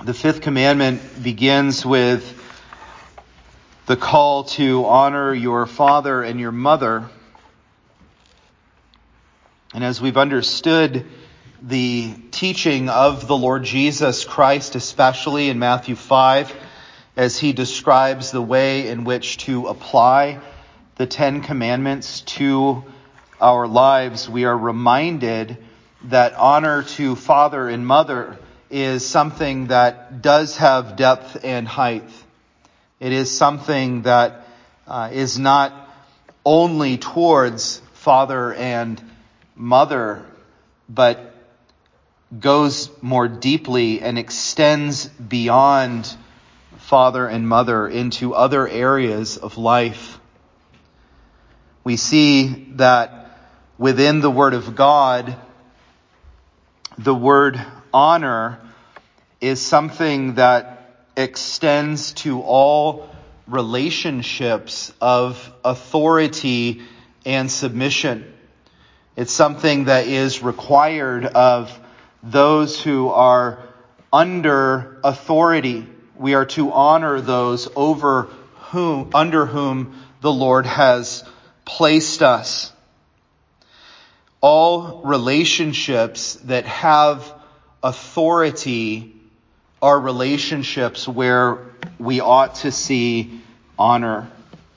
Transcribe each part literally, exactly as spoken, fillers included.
The fifth commandment begins with the call to honor your father and your mother. And as we've understood the teaching of the Lord Jesus Christ, especially in Matthew five, as he describes the way in which to apply the Ten Commandments to our lives, we are reminded that honor to father and mother is something that does have depth and height. It is something that uh, is not only towards father and mother, but goes more deeply and extends beyond father and mother into other areas of life. We see that within the Word of God, the word honor is something that extends to all relationships of authority and submission. It's something that is required of those who are under authority. We are to honor those over whom, under whom the Lord has placed us. All relationships that have authority are relationships where we ought to see honor.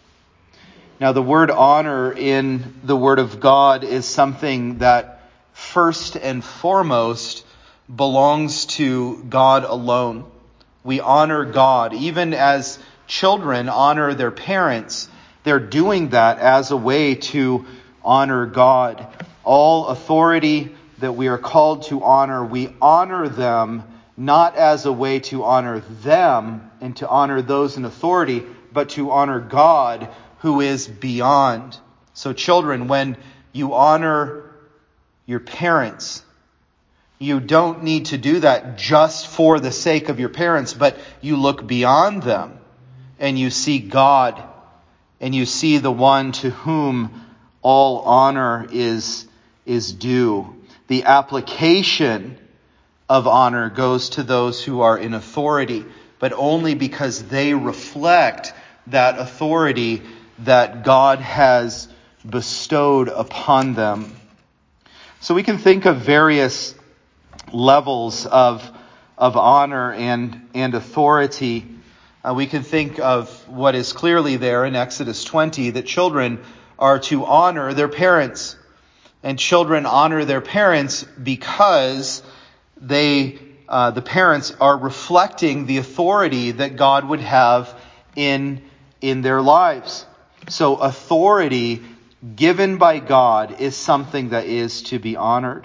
Now, the word honor in the Word of God is something that first and foremost belongs to God alone. We honor God. Even as children honor their parents, they're doing that as a way to honor God. All authority that we are called to honor, we honor them not as a way to honor them and to honor those in authority, but to honor God who is beyond. So children, when you honor your parents, you don't need to do that just for the sake of your parents, but you look beyond them and you see God and you see the one to whom all honor is, is due. The application of honor goes to those who are in authority, but only because they reflect that authority that God has bestowed upon them. So we can think of various levels of, of honor and, and authority. Uh, we can think of what is clearly there in Exodus twenty, that children are to honor their parents. And children honor their parents because they, uh, the parents are reflecting the authority that God would have in, in their lives. So authority given by God is something that is to be honored.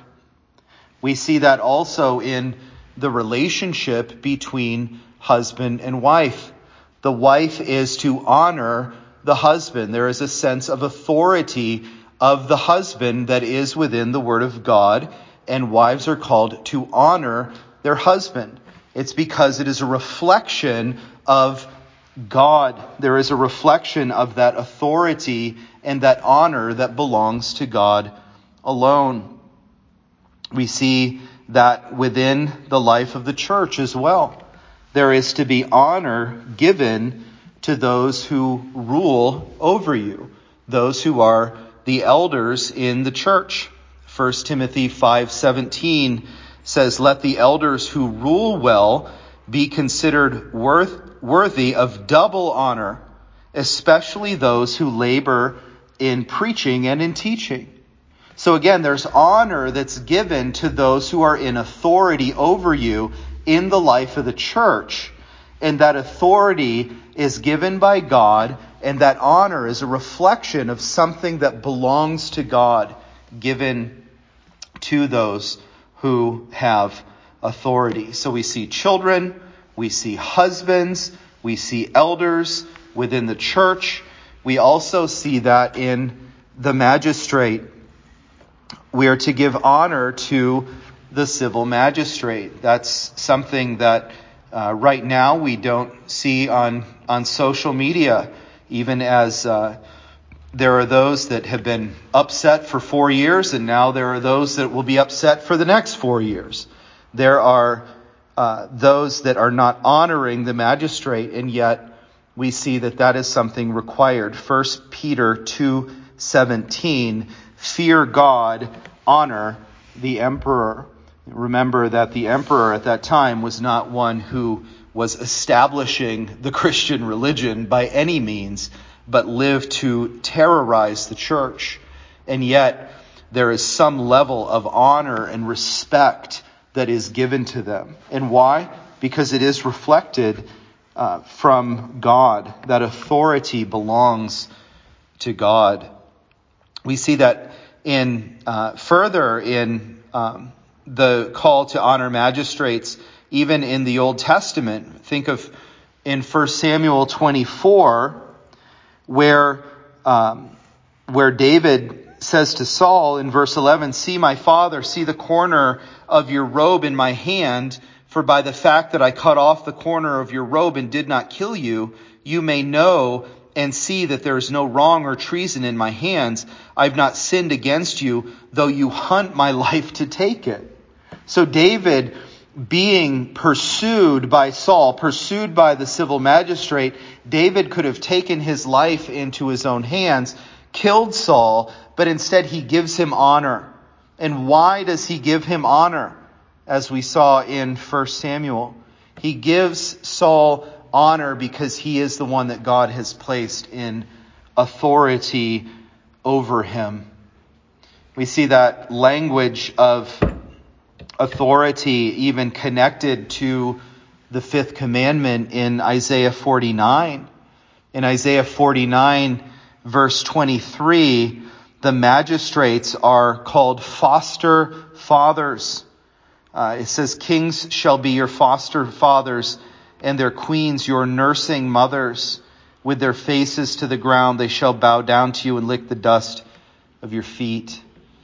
We see that also in the relationship between husband and wife. The wife is to honor the husband. There is a sense of authority of the husband that is within the Word of God, and wives are called to honor their husband. It's because it is a reflection of God. There is a reflection of that authority and that honor that belongs to God alone. We see that within the life of the church as well. There is to be honor given to those who rule over you, those who are the elders in the church. First Timothy five seventeen says, "Let the elders who rule well be considered worth, worthy of double honor, especially those who labor in preaching and in teaching." So again, there's honor that's given to those who are in authority over you in the life of the church. And that authority is given by God, and that honor is a reflection of something that belongs to God, given to those who have authority. So we see children, we see husbands, we see elders within the church. We also see that in the magistrate. We are to give honor to the civil magistrate. That's something that uh, right now we don't see on, on social media, even as uh, there are those that have been upset for four years, and now there are those that will be upset for the next four years. There are uh, those that are not honoring the magistrate, and yet we see that that is something required. First Peter two seventeen, fear God, honor the emperor. Remember that the emperor at that time was not one who was establishing the Christian religion by any means, but lived to terrorize the church. And yet there is some level of honor and respect that is given to them. And why? Because it is reflected uh, from God. That authority belongs to God. We see that in uh, further in um, the call to honor magistrates, even in the Old Testament. Think of in First Samuel twenty-four, where um, where David says to Saul in verse eleven, see my father, see the corner of your robe in my hand, for by the fact that I cut off the corner of your robe and did not kill you, you may know and see that there is no wrong or treason in my hands. I've not sinned against you, though you hunt my life to take it. So David, being pursued by Saul, pursued by the civil magistrate, David could have taken his life into his own hands, killed Saul, but instead he gives him honor. And why does he give him honor? As we saw in First Samuel, he gives Saul honor because he is the one that God has placed in authority over him. We see that language of authority even connected to the fifth commandment in Isaiah forty-nine. In Isaiah forty-nine, verse twenty-three, the magistrates are called foster fathers. Uh, it says, kings shall be your foster fathers, and their queens your nursing mothers. With their faces to the ground, they shall bow down to you and lick the dust of your feet.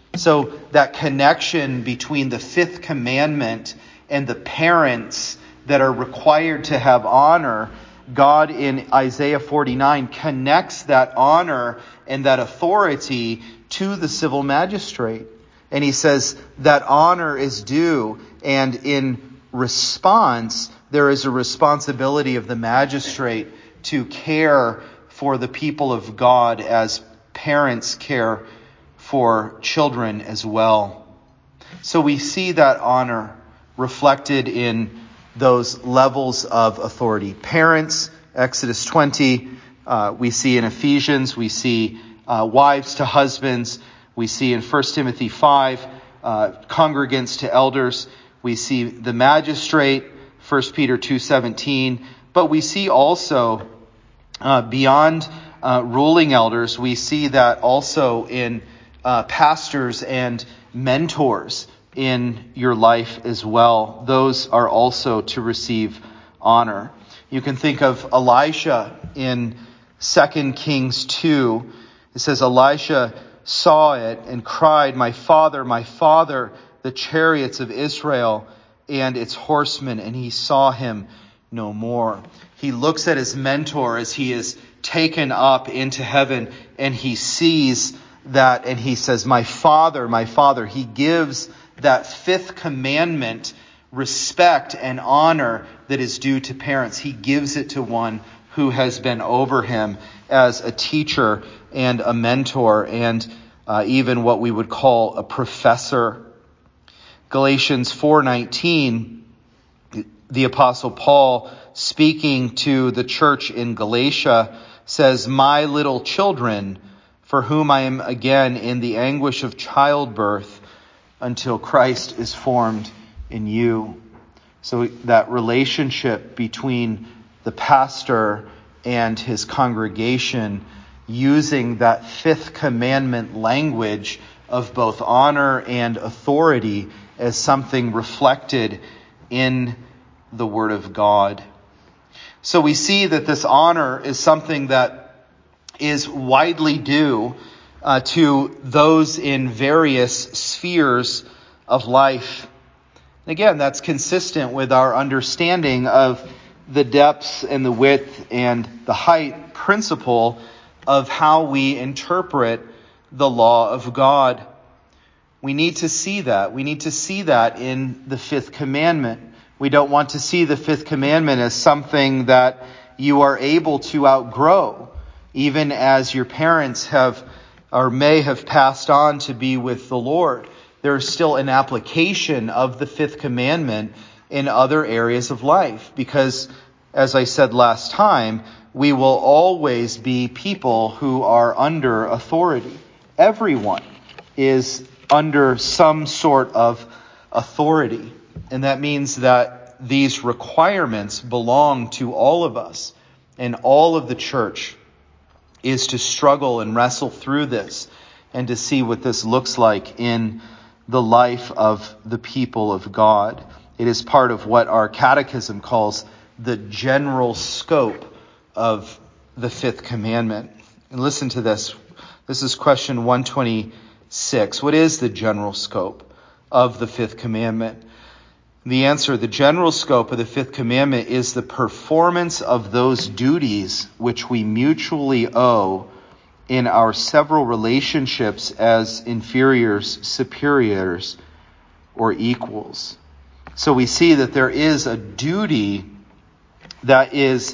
So that connection between the fifth commandment and the parents that are required to have honor, God in Isaiah forty-nine connects that honor and that authority to the civil magistrate. And he says that honor is due, and in response, there is a responsibility of the magistrate to care for the people of God as parents care for children as well. So we see that honor reflected in those levels of authority. Parents, Exodus twenty, uh, we see in Ephesians, we see uh, wives to husbands, we see in First Timothy five, uh, congregants to elders, we see the magistrate, First Peter two seventeen, but we see also uh, beyond uh, ruling elders, we see that also in uh, pastors and mentors in your life as well. Those are also to receive honor. You can think of Elisha in Second Kings two. It says, Elisha saw it and cried, my father, my father, the chariots of Israel and its horsemen, and he saw him no more. He looks at his mentor as he is taken up into heaven, and he sees that, and he says, my father, my father. He gives that fifth commandment respect and honor that is due to parents. He gives it to one who has been over him as a teacher and a mentor, and uh, even what we would call a professor. Galatians four nineteen, the Apostle Paul, speaking to the church in Galatia, says, my little children, for whom I am again in the anguish of childbirth until Christ is formed in you. So that relationship between the pastor and his congregation, using that fifth commandment language of both honor and authority as something reflected in the Word of God. So we see that this honor is something that is widely due uh, to those in various spheres of life. And again, that's consistent with our understanding of the depths and the width and the height principle of how we interpret the law of God. We need to see that. We need to see that in the fifth commandment. We don't want to see the fifth commandment as something that you are able to outgrow, even as your parents have or may have passed on to be with the Lord. There is still an application of the fifth commandment in other areas of life, because, as I said last time, we will always be people who are under authority. Everyone is under some sort of authority. And that means that these requirements belong to all of us. And all of the church is to struggle and wrestle through this and to see what this looks like in the life of the people of God. It is part of what our catechism calls the general scope of the fifth commandment. And listen to this. This is question one twenty-six. What is the general scope of the fifth commandment? The answer, the general scope of the fifth commandment is the performance of those duties which we mutually owe in our several relationships as inferiors, superiors, or equals. So we see that there is a duty that is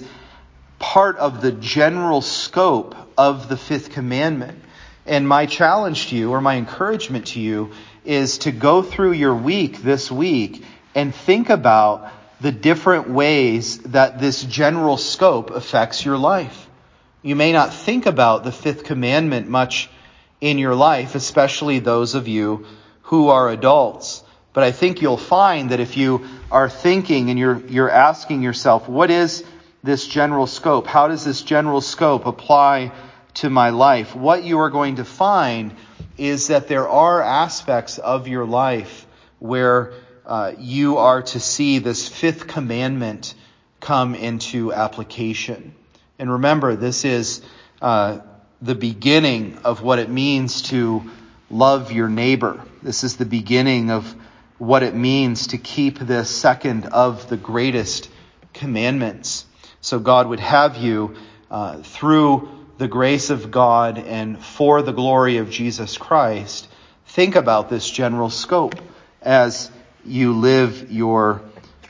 part of the general scope of the fifth commandment. And my challenge to you, or my encouragement to you, is to go through your week this week and think about the different ways that this general scope affects your life. You may not think about the fifth commandment much in your life, especially those of you who are adults. But I think you'll find that if you are thinking and you're you're asking yourself, what is this general scope? How does this general scope apply to my life? What you are going to find is that there are aspects of your life where uh, you are to see this fifth commandment come into application. And remember, this is uh, the beginning of what it means to love your neighbor. This is the beginning of what it means to keep this second of the greatest commandments. So God would have you, uh, through the grace of God and for the glory of Jesus Christ, think about this general scope as you live your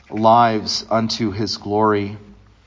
lives unto his glory.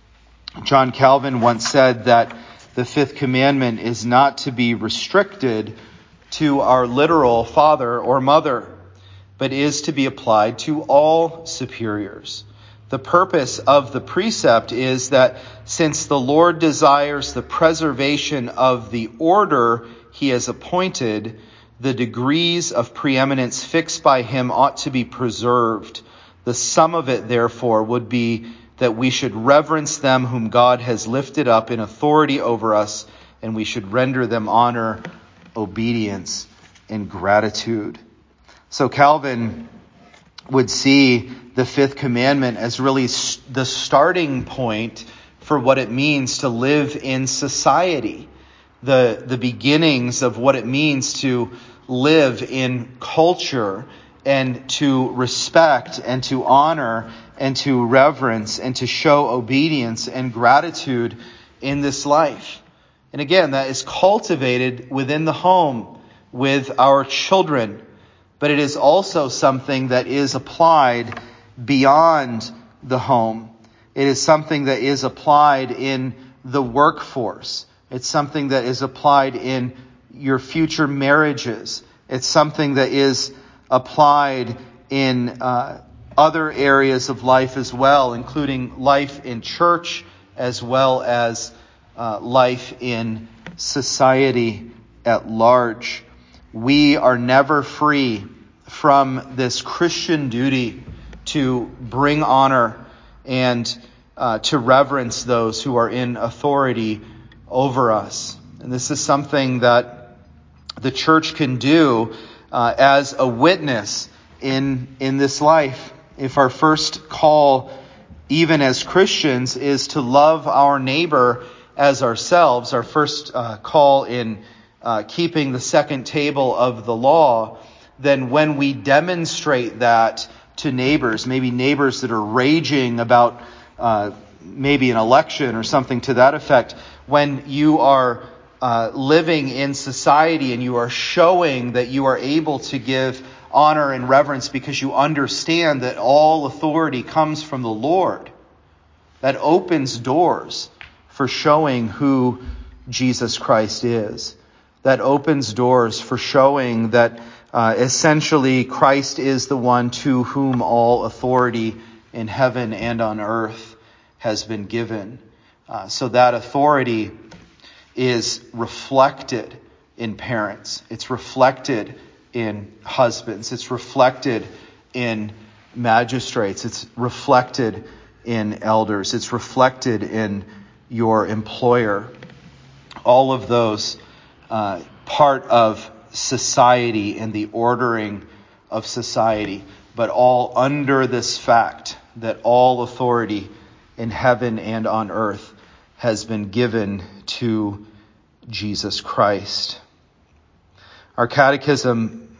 John Calvin once said that the fifth commandment is not to be restricted to our literal father or mother, but is to be applied to all superiors. The purpose of the precept is that since the Lord desires the preservation of the order he has appointed, the degrees of preeminence fixed by him ought to be preserved. The sum of it, therefore, would be that we should reverence them whom God has lifted up in authority over us, and we should render them honor, obedience, and gratitude. So Calvin would see the fifth commandment as really the starting point for what it means to live in society, the, the beginnings of what it means to live in culture and to respect and to honor and to reverence and to show obedience and gratitude in this life. And again, that is cultivated within the home with our children, but it is also something that is applied beyond the home. It is something that is applied in the workforce. It's something that is applied in your future marriages. It's something that is applied in uh, other areas of life as well, including life in church as well as uh, life in society at large. We are never free from this Christian duty to bring honor and uh, to reverence those who are in authority over us. And this is something that the church can do uh, as a witness in, in this life. If our first call, even as Christians, is to love our neighbor as ourselves, our first uh, call in uh, keeping the second table of the law, then when we demonstrate that to neighbors, maybe neighbors that are raging about uh, maybe an election or something to that effect, when you are uh, living in society and you are showing that you are able to give honor and reverence because you understand that all authority comes from the Lord. That opens doors for showing who Jesus Christ is. That opens doors for showing that uh, essentially Christ is the one to whom all authority in heaven and on earth has been given. Uh, so that authority is reflected in parents. It's reflected in husbands. It's reflected in magistrates. It's reflected in elders. It's reflected in your employer. All of those uh, part of society and the ordering of society, but all under this fact that all authority in heaven and on earth has been given to Jesus Christ. Our catechism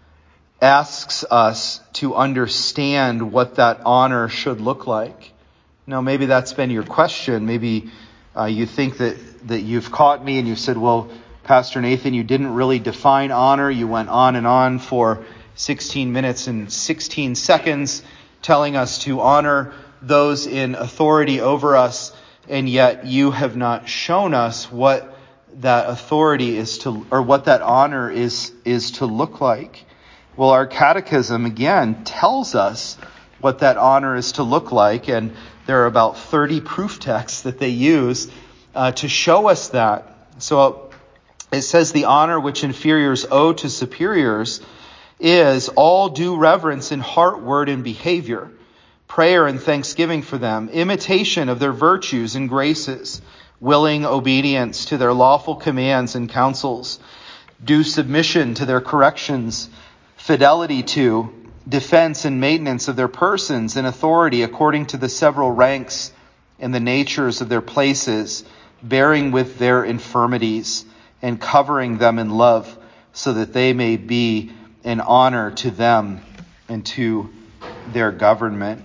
asks us to understand what that honor should look like. Now, maybe that's been your question. Maybe uh, you think that, that you've caught me and you said, well, Pastor Nathan, you didn't really define honor. You went on and on for sixteen minutes and sixteen seconds telling us to honor those in authority over us, and yet you have not shown us what that authority is to, or what that honor is, is to look like. Well, our catechism, again, tells us what that honor is to look like, and there are about thirty proof texts that they use uh, to show us that. So it says the honor which inferiors owe to superiors is all due reverence in heart, word, and behavior, prayer and thanksgiving for them, imitation of their virtues and graces, willing obedience to their lawful commands and counsels, due submission to their corrections, fidelity to, defense and maintenance of their persons and authority according to the several ranks and the natures of their places, bearing with their infirmities and covering them in love, so that they may be an honor to them and to their government.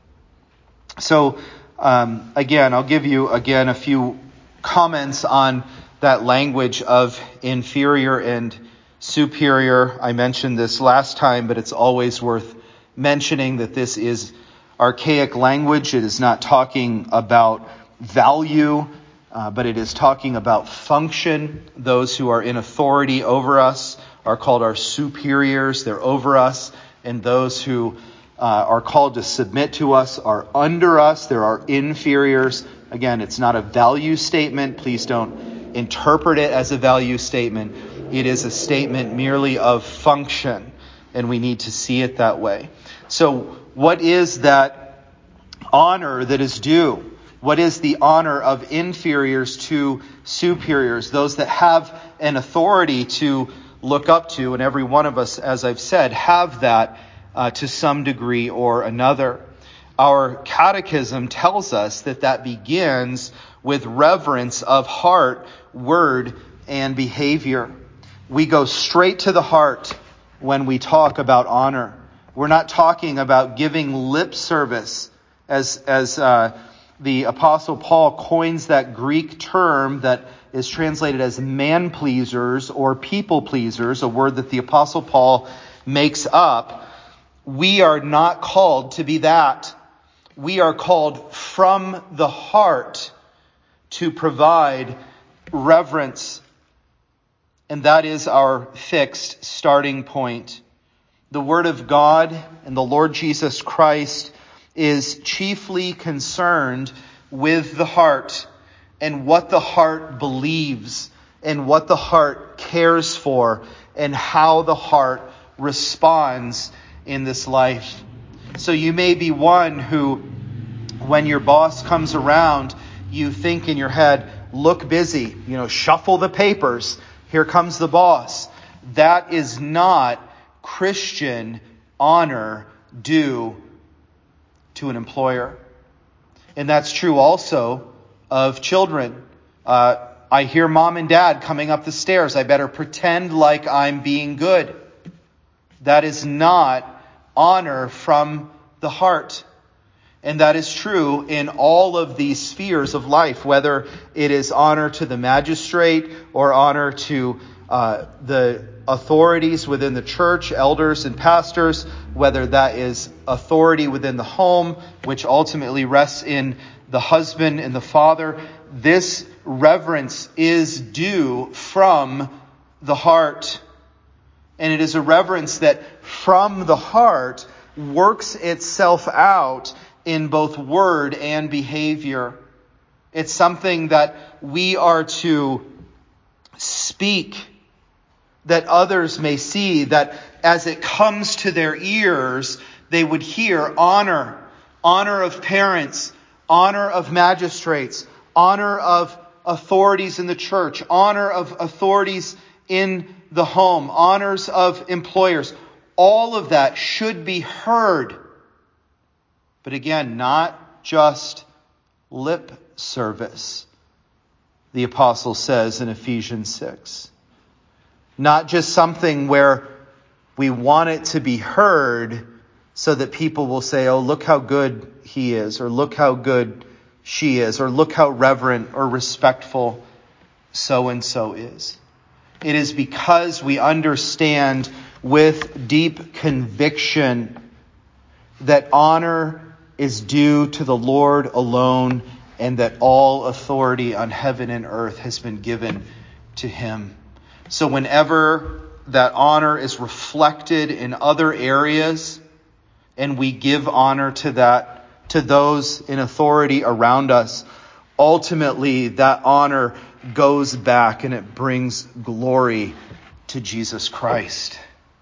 So, um, again, I'll give you again a few comments on that language of inferior and superior. I mentioned this last time, but it's always worth mentioning that this is archaic language. It is not talking about value, uh, but it is talking about function. Those who are in authority over us are called our superiors. They're over us. And those who uh, are called to submit to us are under us. They're our inferiors. Again, it's not a value statement. Please don't interpret it as a value statement. It is a statement merely of function, and we need to see it that way. So what is that honor that is due? What is the honor of inferiors to superiors, those that have an authority to look up to? And every one of us, as I've said, have that uh, to some degree or another. Our catechism tells us that that begins with reverence of heart, word, and behavior. We go straight to the heart when we talk about honor. We're not talking about giving lip service, as as uh, the Apostle Paul coins that Greek term that is translated as man-pleasers or people-pleasers, a word that the Apostle Paul makes up. We are not called to be that. We are called from the heart to provide reverence. And that is our fixed starting point. The Word of God and the Lord Jesus Christ is chiefly concerned with the heart and what the heart believes and what the heart cares for and how the heart responds in this life. So you may be one who, when your boss comes around, you think in your head, look busy, you know, shuffle the papers. Here comes the boss. That is not Christian honor due to an employer. And that's true also of children. Uh, I hear mom and dad coming up the stairs. I better pretend like I'm being good. That is not honor from the heart. And that is true in all of these spheres of life, whether it is honor to the magistrate or honor to uh, the authorities within the church, elders and pastors, whether that is authority within the home, which ultimately rests in the husband and the father. This reverence is due from the heart. And it is a reverence that from the heart works itself out in both word and behavior. It's something that we are to speak, that others may see, that as it comes to their ears, they would hear honor, honor of parents, honor of magistrates, honor of authorities in the church, honor of authorities in the home, honors of employers. All of that should be heard. But again, not just lip service, the apostle says in Ephesians six. Not just something where we want it to be heard so that people will say, oh, look how good he is, or look how good she is, or look how reverent or respectful so-and-so is. It is because we understand with deep conviction that honor is due to the Lord alone, and that all authority on heaven and earth has been given to him. So whenever that honor is reflected in other areas, and we give honor to that, to those in authority around us, ultimately that honor goes back and it brings glory to Jesus Christ.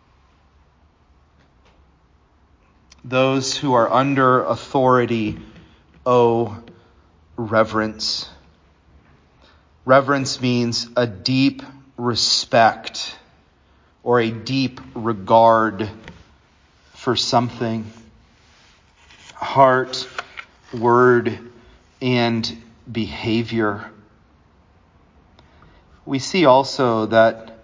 Those who are under authority owe reverence. Reverence means a deep respect or a deep regard for something. Heart, word, and behavior. We see also that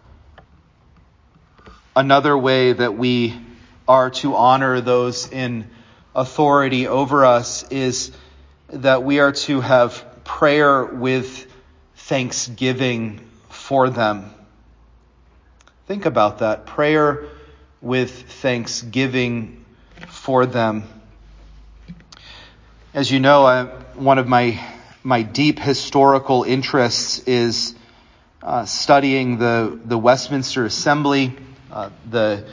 another way that we are to honor those in authority over us is that we are to have prayer with thanksgiving for them. Think about that. Prayer with thanksgiving for them. As you know, I, one of my my deep historical interests is uh, studying the, the Westminster Assembly, uh, the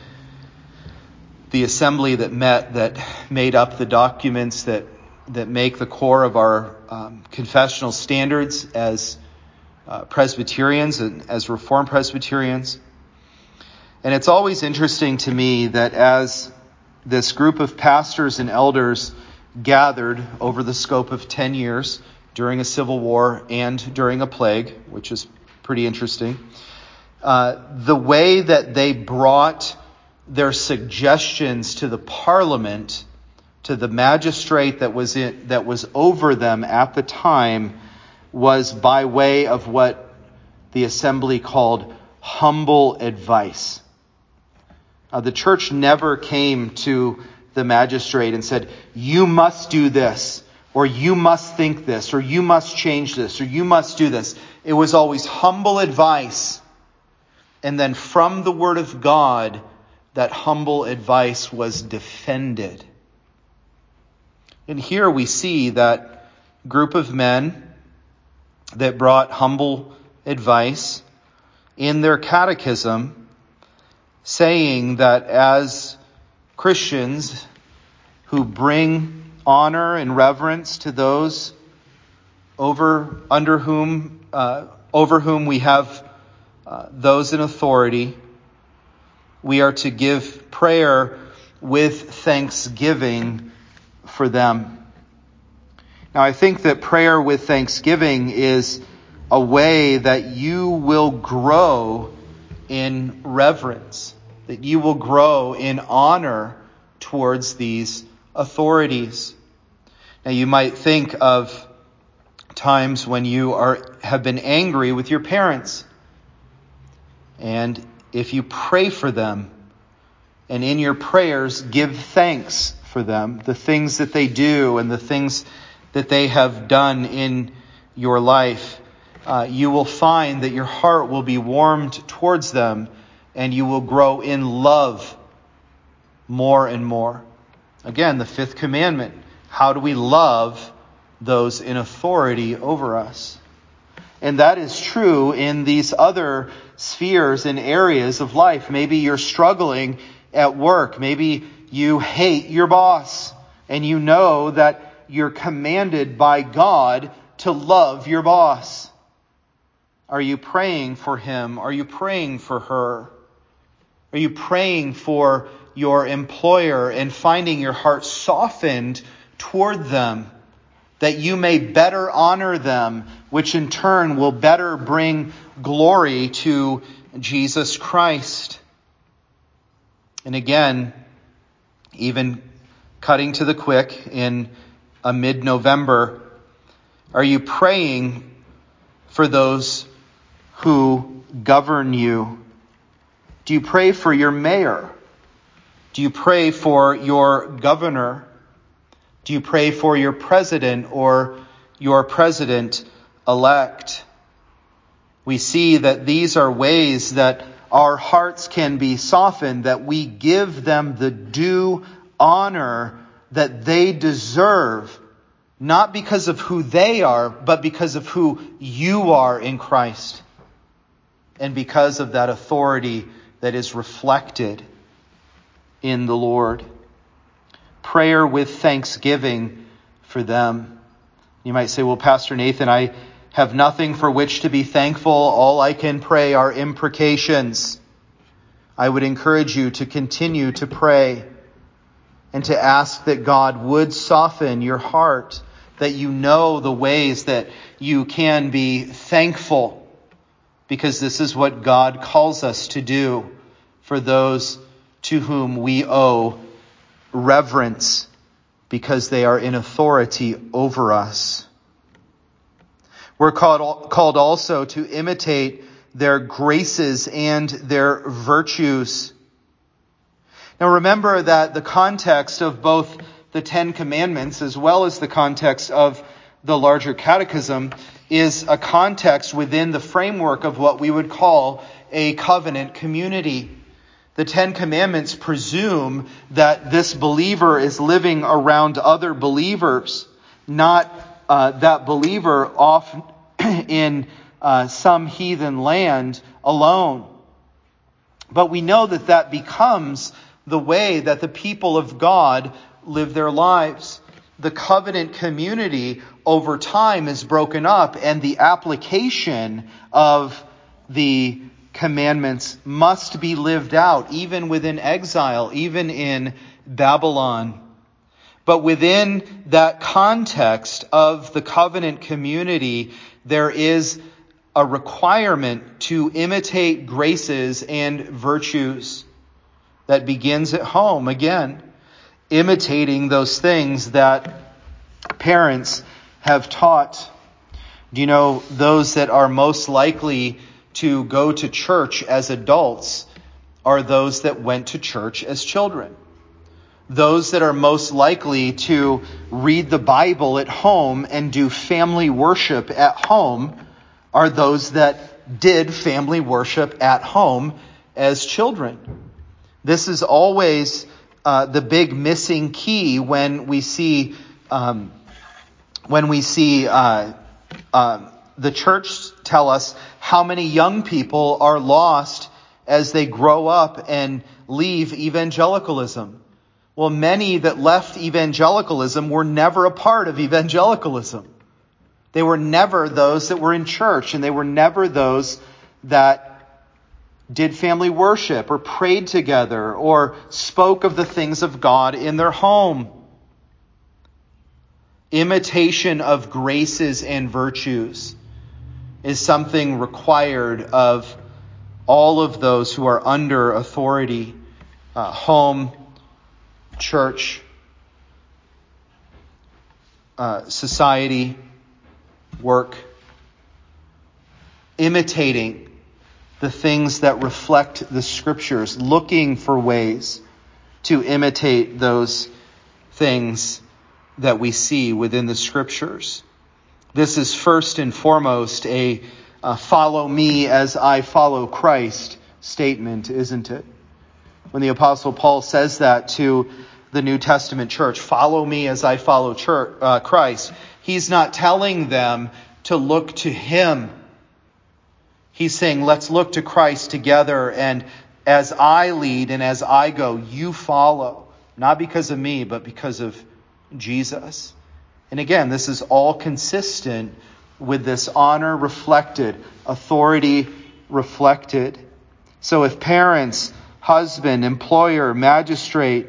the assembly that met, that made up the documents that that make the core of our um, confessional standards as uh, Presbyterians and as Reformed Presbyterians. And it's always interesting to me that as this group of pastors and elders gathered over the scope of ten years during a civil war and during a plague, which is pretty interesting, uh, the way that they brought their suggestions to the Parliament, to the magistrate that was in, that was over them at the time, was by way of what the assembly called humble advice. Uh, the church never came to the magistrate and said, you must do this, or you must think this, or you must change this, or you must do this. It was always humble advice. And then from the Word of God, that humble advice was defended. And here we see that group of men that brought humble advice in their catechism, saying that as Christians who bring honor and reverence to those over under whom uh, over whom we have uh, those in authority, we are to give prayer with thanksgiving for them. Now, I think that prayer with thanksgiving is a way that you will grow in reverence, that you will grow in honor towards these authorities. Now, you might think of times when you are have been angry with your parents. And if you pray for them, and in your prayers give thanks for them, the things that they do and the things that they have done in your life, uh, you will find that your heart will be warmed towards them, and you will grow in love more and more. Again, the fifth commandment. How do we love those in authority over us? And that is true in these other spheres and areas of life. Maybe you're struggling at work. Maybe you hate your boss, and you know that you're commanded by God to love your boss. Are you praying for him? Are you praying for her? Are you praying for your employer and finding your heart softened toward them, that you may better honor them, which in turn will better bring glory to Jesus Christ? And again, even cutting to the quick in a mid-November, are you praying for those who govern you? Do you pray for your mayor? Do you pray for your governor? Do you pray for your president or your president-elect? We see that these are ways that our hearts can be softened, that we give them the due honor that they deserve, not because of who they are, but because of who you are in Christ, and because of that authority that is reflected in the Lord. Prayer with thanksgiving for them. You might say, well, Pastor Nathan, I have nothing for which to be thankful. All I can pray are imprecations. I would encourage you to continue to pray and to ask that God would soften your heart, that you know the ways that you can be thankful, because this is what God calls us to do for those to whom we owe reverence, because they are in authority over us. We're called, called also to imitate their graces and their virtues. Now remember that the context of both the Ten Commandments as well as the context of the larger catechism is a context within the framework of what we would call a covenant community. The Ten Commandments presume that this believer is living around other believers, not uh, that believer off in uh, some heathen land alone. But we know that that becomes the way that the people of God live their lives. The covenant community over time is broken up, and the application of the commandments must be lived out, even within exile, even in Babylon. But within that context of the covenant community, there is a requirement to imitate graces and virtues that begins at home. Again, imitating those things that parents have taught. Do you know those that are most likely to go to church as adults are those that went to church as children? Those that are most likely to read the Bible at home and do family worship at home are those that did family worship at home as children. This is always uh, the big missing key when we see um, when we see uh, uh, the church tell us how many young people are lost as they grow up and leave evangelicalism. Well, many that left evangelicalism were never a part of evangelicalism. They were never those that were in church, and they were never those that did family worship or prayed together or spoke of the things of God in their home. Imitation of graces and virtues is something required of all of those who are under authority, uh, home, church, uh, society, work. Imitating the things that reflect the Scriptures, looking for ways to imitate those things that we see within the Scriptures. This is first and foremost a uh, follow me as I follow Christ statement, isn't it? When the Apostle Paul says that to the New Testament church, follow me as I follow church, uh, Christ, he's not telling them to look to him. He's saying, let's look to Christ together, and as I lead and as I go, you follow. Not because of me, but because of Jesus. And again, this is all consistent with this honor reflected, authority reflected. So if parents, husband, employer, magistrate,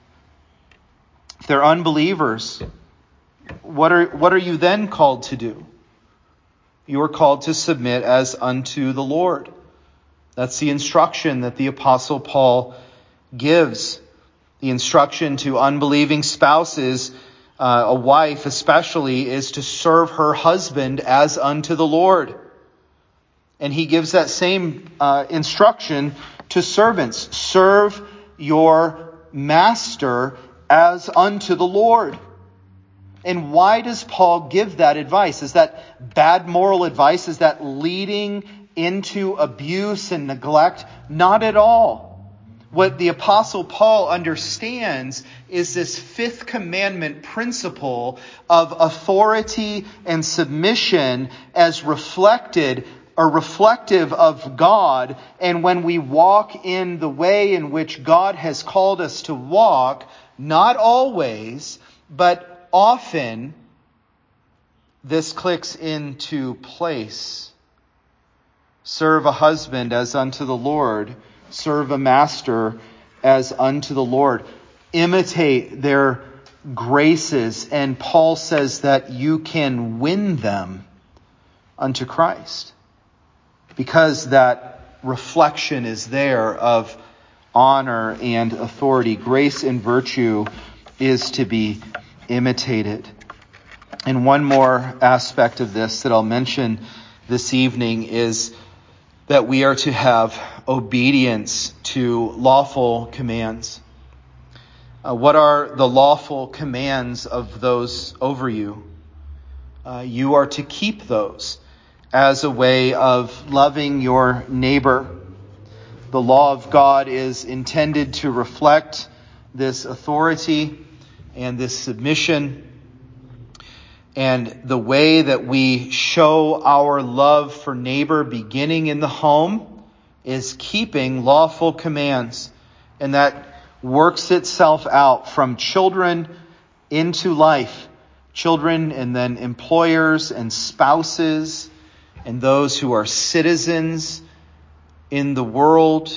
if they're unbelievers, what are, what are you then called to do? You are called to submit as unto the Lord. That's the instruction that the Apostle Paul gives. The instruction to unbelieving spouses, uh, a wife especially, is to serve her husband as unto the Lord. And he gives that same uh, instruction to servants. Serve your master as unto the Lord. And why does Paul give that advice? Is that bad moral advice? Is that leading into abuse and neglect? Not at all. What the Apostle Paul understands is this fifth commandment principle of authority and submission as reflected or reflective of God. And when we walk in the way in which God has called us to walk, not always, but often, this clicks into place. Serve a husband as unto the Lord. Serve a master as unto the Lord. Imitate their graces. And Paul says that you can win them unto Christ, because that reflection is there of honor and authority. Grace and virtue is to be imitated. And one more aspect of this that I'll mention this evening is that we are to have obedience to lawful commands. Uh, what are the lawful commands of those over you? Uh, you are to keep those as a way of loving your neighbor. The law of God is intended to reflect this authority and this submission. And the way that we show our love for neighbor beginning in the home is keeping lawful commands. And that works itself out from children into life. Children and then employers and spouses and those who are citizens in the world.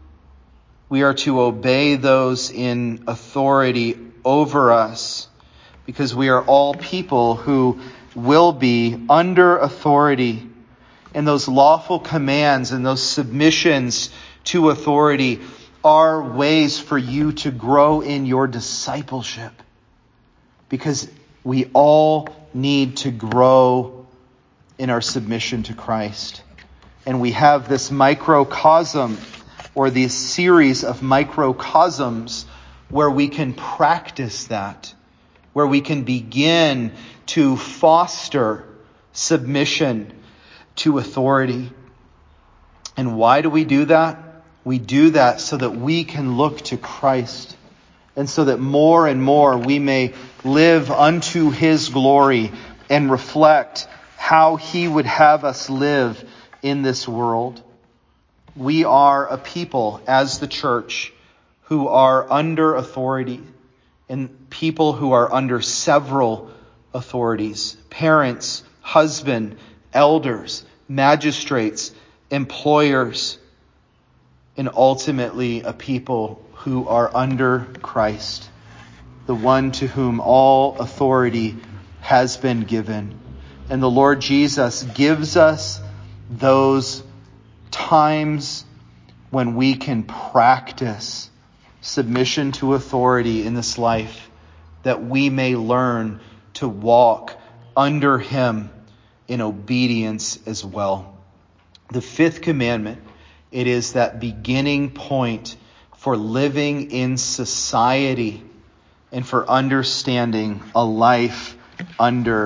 We are to obey those in authority over us, because we are all people who will be under authority. And those lawful commands and those submissions to authority are ways for you to grow in your discipleship, because we all need to grow in our submission to Christ. And we have this microcosm, or this series of microcosms, where we can practice that, where we can begin to foster submission to authority. And why do we do that? We do that so that we can look to Christ, and so that more and more we may live unto his glory and reflect how he would have us live in this world. We are a people as the church who are under authority, and people who are under several authorities: parents, husband, elders, magistrates, employers, and ultimately a people who are under Christ, the one to whom all authority has been given. And the Lord Jesus gives us those times when we can practice submission to authority in this life, that we may learn to walk under him in obedience as well. The fifth commandment, it is that beginning point for living in society and for understanding a life under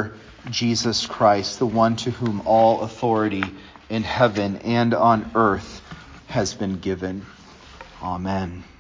Jesus Christ, the one to whom all authority in heaven and on earth has been given. Amen.